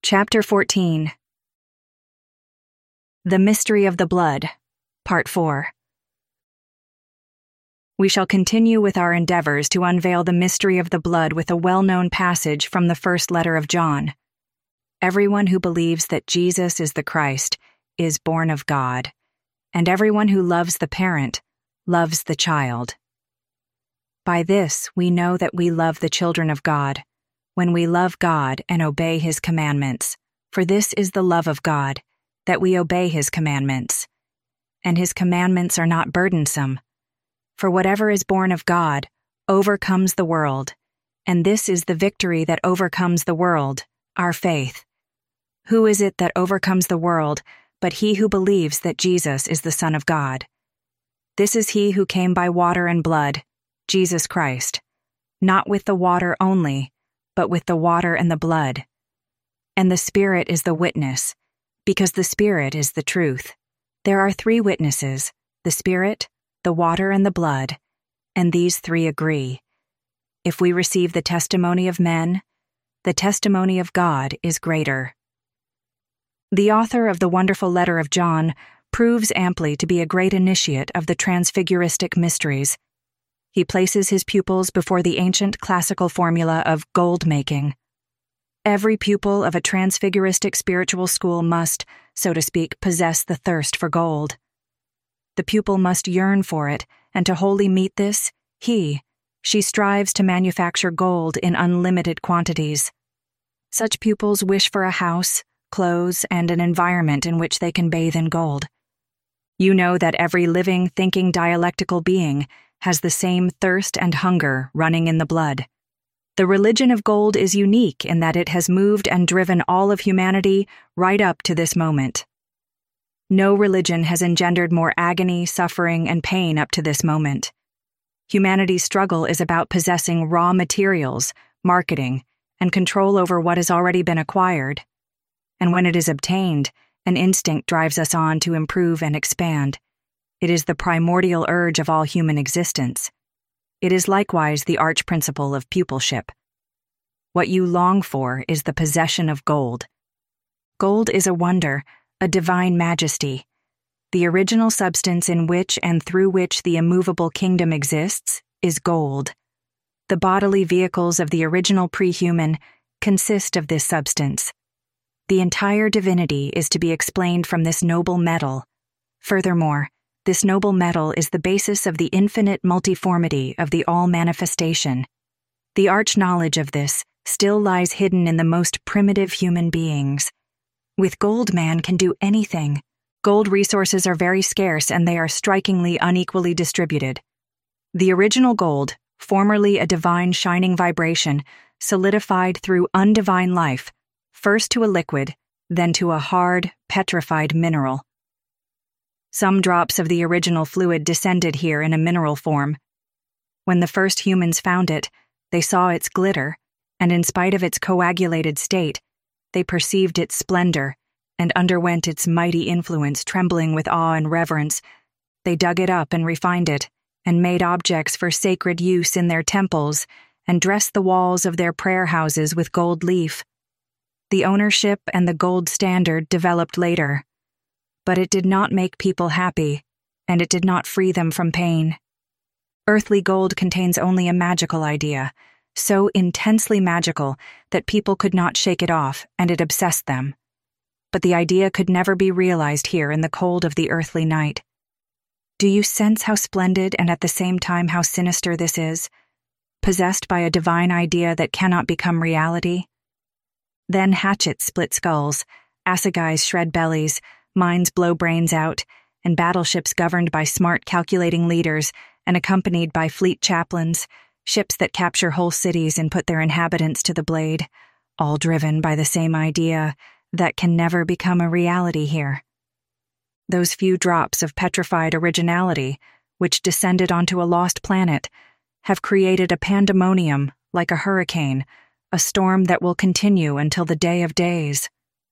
Chapter 14. The Mystery of the Blood, Part 4. We shall continue with our endeavors to unveil the mystery of the blood with a well-known passage from the first letter of John. Everyone who believes that Jesus is the Christ is born of God, and everyone who loves the parent loves the child. By this we know that we love the children of God, when we love God and obey His commandments. For this is the love of God, that we obey His commandments. And His commandments are not burdensome. For whatever is born of God overcomes the world, and this is the victory that overcomes the world, our faith. Who is it that overcomes the world but he who believes that Jesus is the Son of God? This is He who came by water and blood, Jesus Christ, not with the water only, but with the water and the blood. And the Spirit is the witness, because the Spirit is the truth. There are 3 witnesses, the Spirit, the water, and the blood, and these 3 agree. If we receive the testimony of men, the testimony of God is greater. The author of the wonderful letter of John proves amply to be a great initiate of the transfiguristic mysteries. He places his pupils before the ancient classical formula of gold-making. Every pupil of a transfiguristic spiritual school must, so to speak, possess the thirst for gold. The pupil must yearn for it, and to wholly meet this, she strives to manufacture gold in unlimited quantities. Such pupils wish for a house, clothes, and an environment in which they can bathe in gold. You know that every living, thinking, dialectical being has the same thirst and hunger running in the blood. The religion of gold is unique in that it has moved and driven all of humanity right up to this moment. No religion has engendered more agony, suffering, and pain up to this moment. Humanity's struggle is about possessing raw materials, marketing, and control over what has already been acquired. And when it is obtained, an instinct drives us on to improve and expand. It is the primordial urge of all human existence. It is likewise the arch-principle of pupilship. What you long for is the possession of gold. Gold is a wonder, a divine majesty. The original substance in which and through which the immovable kingdom exists is gold. The bodily vehicles of the original pre-human consist of this substance. The entire divinity is to be explained from this noble metal. Furthermore, this noble metal is the basis of the infinite multiformity of the all-manifestation. The arch-knowledge of this still lies hidden in the most primitive human beings. With gold, man can do anything. Gold resources are very scarce and they are strikingly unequally distributed. The original gold, formerly a divine shining vibration, solidified through undivine life, first to a liquid, then to a hard, petrified mineral. Some drops of the original fluid descended here in a mineral form. When the first humans found it, they saw its glitter, and in spite of its coagulated state, they perceived its splendor and underwent its mighty influence, trembling with awe and reverence. They dug it up and refined it, and made objects for sacred use in their temples, and dressed the walls of their prayer houses with gold leaf. The ownership and the gold standard developed later. But it did not make people happy, and it did not free them from pain. Earthly gold contains only a magical idea, so intensely magical that people could not shake it off, and it obsessed them. But the idea could never be realized here in the cold of the earthly night. Do you sense how splendid and at the same time how sinister this is? Possessed by a divine idea that cannot become reality? Then hatchets split skulls, assegais shred bellies, mines blow brains out, and battleships governed by smart calculating leaders and accompanied by fleet chaplains, ships that capture whole cities and put their inhabitants to the blade, all driven by the same idea that can never become a reality here. Those few drops of petrified originality, which descended onto a lost planet, have created a pandemonium like a hurricane, a storm that will continue until the day of days.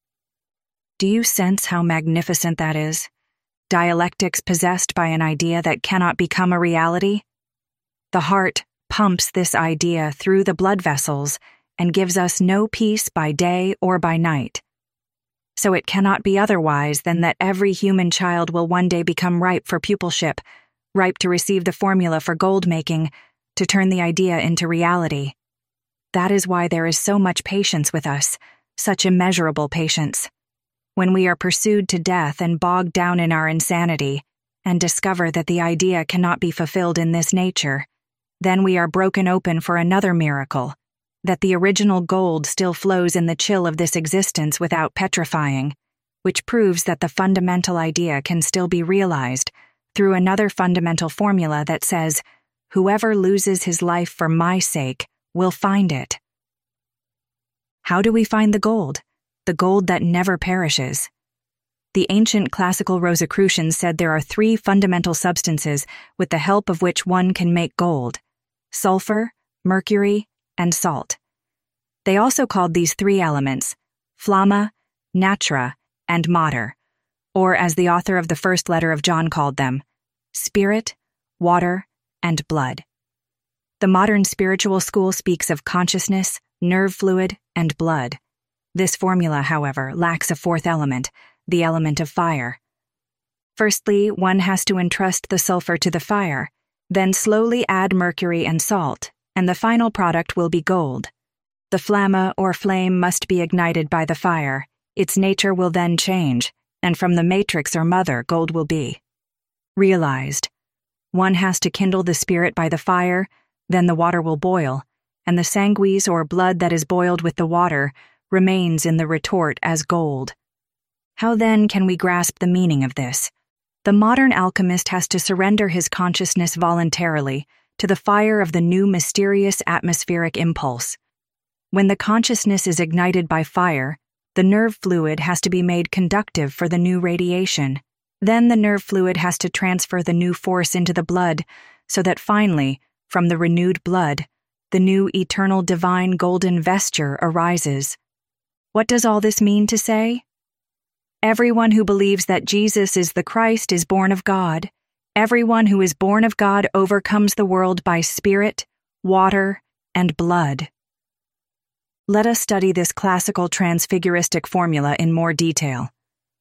Do you sense how magnificent that is? Dialectics possessed by an idea that cannot become a reality? The heart pumps this idea through the blood vessels and gives us no peace by day or by night. So it cannot be otherwise than that every human child will one day become ripe for pupilship, ripe to receive the formula for gold-making, to turn the idea into reality. That is why there is so much patience with us, such immeasurable patience. When we are pursued to death and bogged down in our insanity, and discover that the idea cannot be fulfilled in this nature, then we are broken open for another miracle, that the original gold still flows in the chill of this existence without petrifying, which proves that the fundamental idea can still be realized through another fundamental formula that says, "Whoever loses his life for my sake will find it." How do we find the gold that never perishes? The ancient classical Rosicrucians said there are 3 fundamental substances with the help of which one can make gold: sulfur, mercury, and salt. They also called these 3 elements flamma, natura, and mater, or as the author of the first letter of John called them, spirit, water, and blood. The modern spiritual school speaks of consciousness, nerve fluid, and blood. This formula, however, lacks a 4th element, the element of fire. Firstly, one has to entrust the sulfur to the fire, then slowly add mercury and salt, and the final product will be gold. The flamma or flame must be ignited by the fire. Its nature will then change, and from the matrix or mother gold will be realized. One has to kindle the spirit by the fire, then the water will boil, and the sanguis or blood that is boiled with the water remains in the retort as gold. How then can we grasp the meaning of this? The modern alchemist has to surrender his consciousness voluntarily to the fire of the new mysterious atmospheric impulse. When the consciousness is ignited by fire, the nerve fluid has to be made conductive for the new radiation. Then the nerve fluid has to transfer the new force into the blood, so that finally, from the renewed blood, the new eternal divine golden vesture arises. What does all this mean to say? Everyone who believes that Jesus is the Christ is born of God. Everyone who is born of God overcomes the world by spirit, water, and blood. Let us study this classical transfiguristic formula in more detail.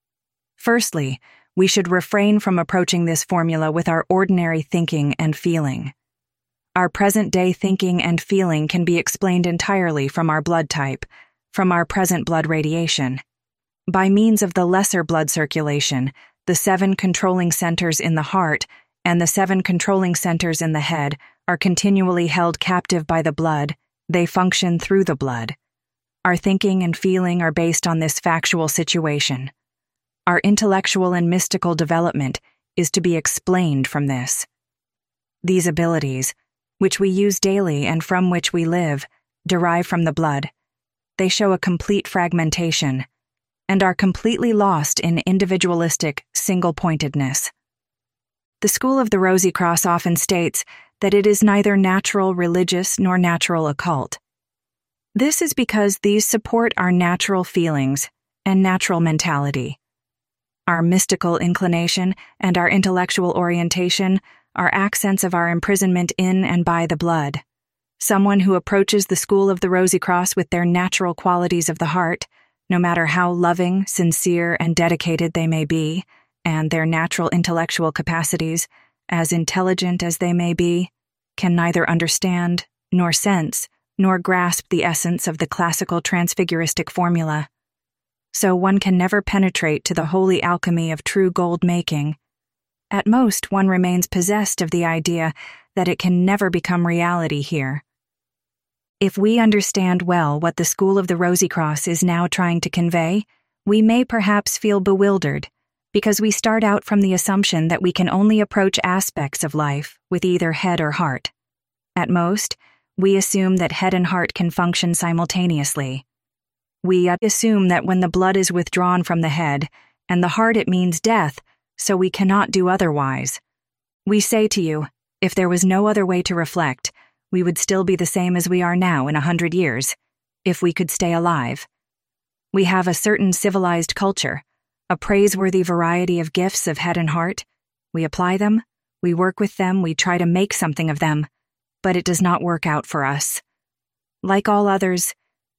Firstly, we should refrain from approaching this formula with our ordinary thinking and feeling. Our present-day thinking and feeling can be explained entirely from our blood type, from our present blood radiation. By means of the lesser blood circulation, the 7 controlling centers in the heart and the 7 controlling centers in the head are continually held captive by the blood. They function through the blood. Our thinking and feeling are based on this factual situation. Our intellectual and mystical development is to be explained from this. These abilities, which we use daily and from which we live, derive from the blood. They show a complete fragmentation and are completely lost in individualistic single-pointedness. The School of the Rosy Cross often states that it is neither natural religious nor natural occult. This is because these support our natural feelings and natural mentality. Our mystical inclination and our intellectual orientation are accents of our imprisonment in and by the blood. Someone who approaches the School of the Rosy Cross with their natural qualities of the heart, no matter how loving, sincere, and dedicated they may be, and their natural intellectual capacities, as intelligent as they may be, can neither understand, nor sense, nor grasp the essence of the classical transfiguristic formula. So one can never penetrate to the holy alchemy of true gold-making. At most, one remains possessed of the idea that it can never become reality here. If we understand well what the School of the Rosy Cross is now trying to convey, we may perhaps feel bewildered, because we start out from the assumption that we can only approach aspects of life with either head or heart. At most, we assume that head and heart can function simultaneously. We assume that when the blood is withdrawn from the head and the heart, it means death, so we cannot do otherwise. We say to you, if there was no other way to reflect, we would still be the same as we are now in 100 years, if we could stay alive. We have a certain civilized culture, a praiseworthy variety of gifts of head and heart. We apply them, we work with them, we try to make something of them, but it does not work out for us. Like all others,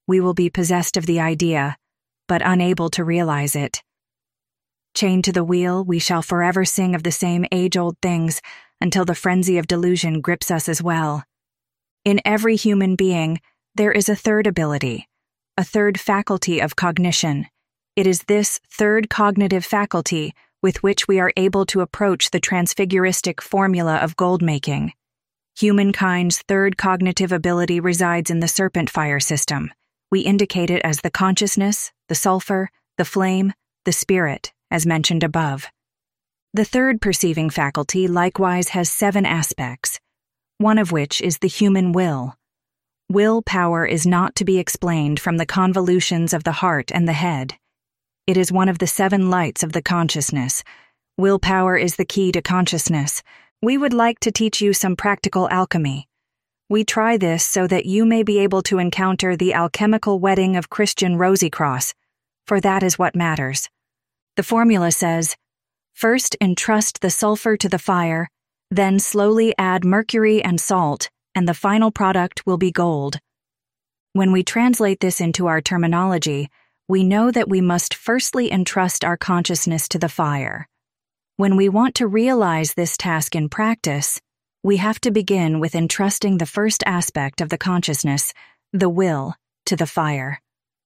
we will be possessed of the idea, but unable to realize it. Chained to the wheel, we shall forever sing of the same age-old things until the frenzy of delusion grips us as well. In every human being, there is a third ability, a third faculty of cognition. It is this third cognitive faculty with which we are able to approach the transfiguristic formula of gold-making. Humankind's third cognitive ability resides in the serpent fire system. We indicate it as the consciousness, the sulfur, the flame, the spirit, as mentioned above. The third perceiving faculty likewise has 7 aspects, one of which is the human will. Willpower is not to be explained from the convolutions of the heart and the head. It is one of the 7 lights of the consciousness. Willpower is the key to consciousness. We would like to teach you some practical alchemy. We try this so that you may be able to encounter the alchemical wedding of Christian Rosicross, for that is what matters. The formula says, first entrust the sulfur to the fire, then slowly add mercury and salt, and the final product will be gold. When we translate this into our terminology, we know that we must firstly entrust our consciousness to the fire. When we want to realize this task in practice, we have to begin with entrusting the first aspect of the consciousness, the will, to the fire.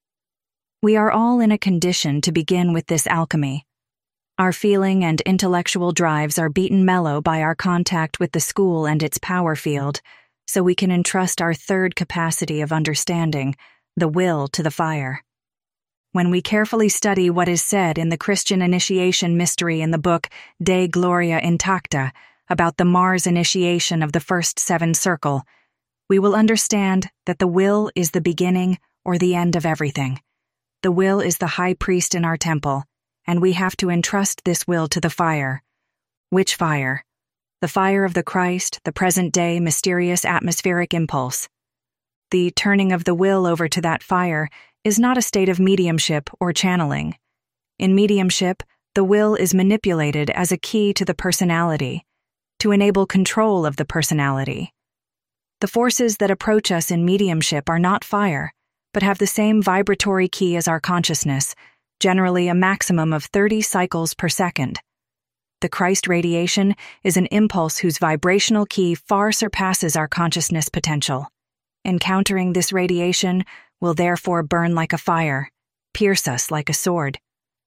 We are all in a condition to begin with this alchemy. Our feeling and intellectual drives are beaten mellow by our contact with the school and its power field, so we can entrust our third capacity of understanding, the will, to the fire. When we carefully study what is said in the Christian initiation mystery in the book De Gloria Intacta about the Mars initiation of the first 7 circle, we will understand that the will is the beginning or the end of everything. The will is the high priest in our temple, and we have to entrust this will to the fire. Which fire? The fire of the Christ, the present-day mysterious atmospheric impulse. The turning of the will over to that fire is not a state of mediumship or channeling. In mediumship, the will is manipulated as a key to the personality, to enable control of the personality. The forces that approach us in mediumship are not fire, but have the same vibratory key as our consciousness, generally a maximum of 30 cycles per second. The Christ radiation is an impulse whose vibrational key far surpasses our consciousness potential. Encountering this radiation will therefore burn like a fire, pierce us like a sword.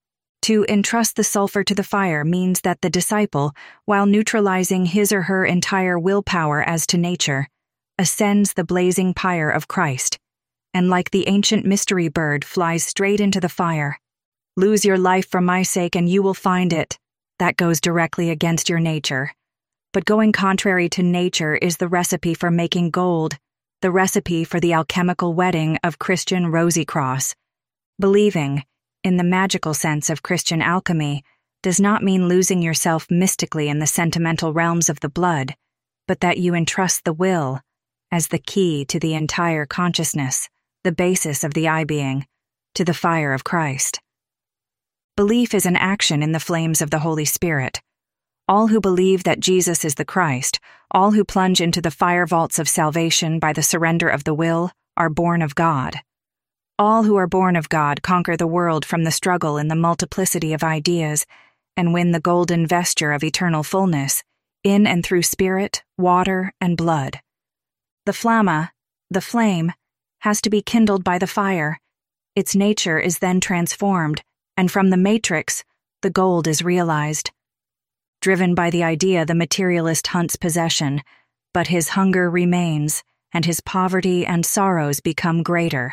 To entrust the sulfur to the fire means that the disciple, while neutralizing his or her entire willpower as to nature, ascends the blazing pyre of Christ, and like the ancient mystery bird flies straight into the fire. Lose your life for my sake and you will find it. That goes directly against your nature. But going contrary to nature is the recipe for making gold, the recipe for the alchemical wedding of Christian Rosicross. Believing, in the magical sense of Christian alchemy, does not mean losing yourself mystically in the sentimental realms of the blood, but that you entrust the will, as the key to the entire consciousness, the basis of the I-being, to the fire of Christ. Belief is an action in the flames of the Holy Spirit. All who believe that Jesus is the Christ, all who plunge into the fire vaults of salvation by the surrender of the will, are born of God. All who are born of God conquer the world from the struggle in the multiplicity of ideas and win the golden vesture of eternal fullness, in and through spirit, water, and blood. The flamma, the flame, has to be kindled by the fire. Its nature is then transformed, and from the matrix, the gold is realized. Driven by the idea, the materialist hunts possession, but his hunger remains, and his poverty and sorrows become greater.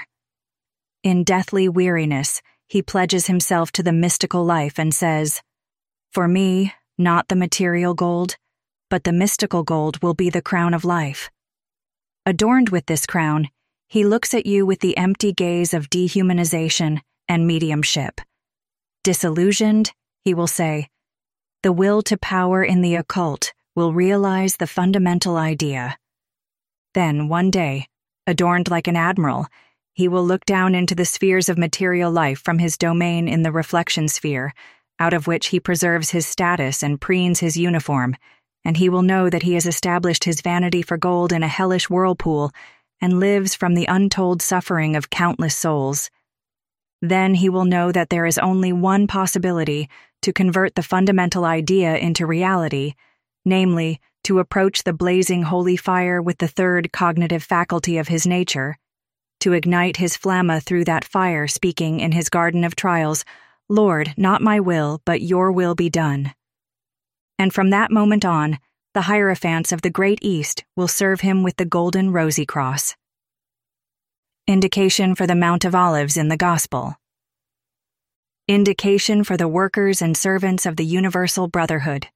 In deathly weariness, he pledges himself to the mystical life and says, "For me, not the material gold, but the mystical gold will be the crown of life." Adorned with this crown, he looks at you with the empty gaze of dehumanization and mediumship. Disillusioned, he will say, "The will to power in the occult will realize the fundamental idea." Then, one day, adorned like an admiral, he will look down into the spheres of material life from his domain in the reflection sphere, out of which he preserves his status and preens his uniform, and he will know that he has established his vanity for gold in a hellish whirlpool, and lives from the untold suffering of countless souls. Then he will know that there is only one possibility to convert the fundamental idea into reality, namely, to approach the blazing holy fire with the third cognitive faculty of his nature, to ignite his flamma through that fire, speaking in his garden of trials, "Lord, not my will, but your will be done." And from that moment on, the hierophants of the Great East will serve him with the golden rosy cross. Indication for the Mount of Olives in the Gospel. Indication for the workers and servants of the universal brotherhood.